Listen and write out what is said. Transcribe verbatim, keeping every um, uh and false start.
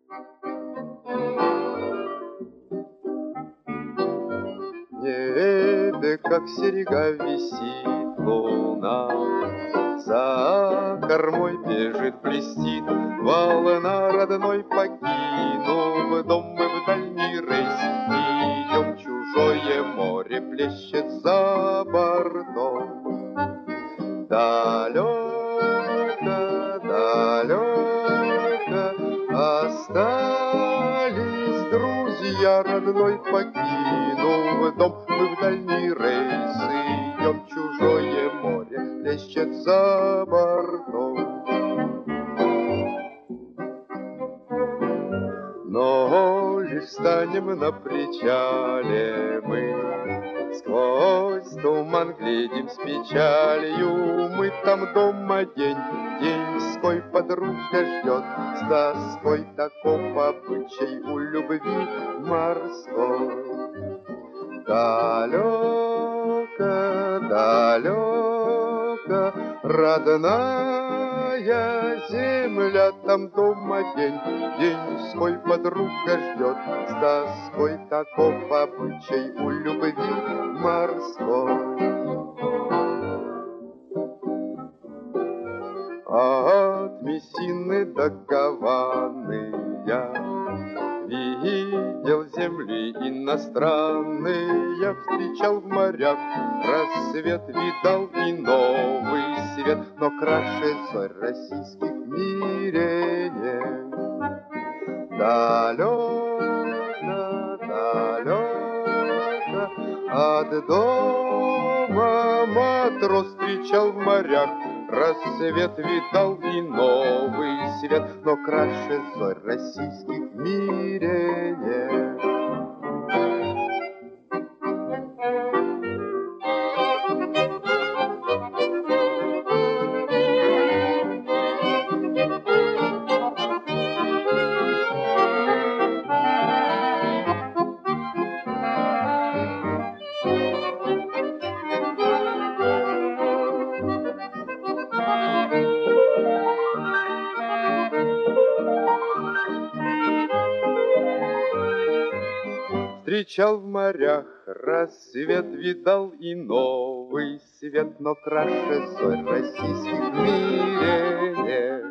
В небе, как серьга, висит луна, за кормой бежит, блестит волна родной, покинув дом мы в дальний рейс. Идем, чужое море плещет за бортом. Далеко, далеко остались друзья родной, покинув дом мы в дальний рейс. Идем, чужое море плещет за бортом. Но лишь встанем на причале мы, сквозь туман глядим с печалью. Мы там дома день деньской подруга ждет, с тоской таков обычай у любви морской. Далеко, далеко родная земля, там дома день деньской подруга ждет, с тоской таков обычай у любви морской. От Мессины до Гаваны я видел земли иностранные, встречал в морях рассвет, видал и новый свет, но краше зорь российских в мире нет. Далеко, далеко от дома матрос встречал в морях рассвет, видал и новый свет, но краше зорь российских в мире нет. Встречал в морях рассвет, видал и новый свет, но краше зорь российских в мире нет.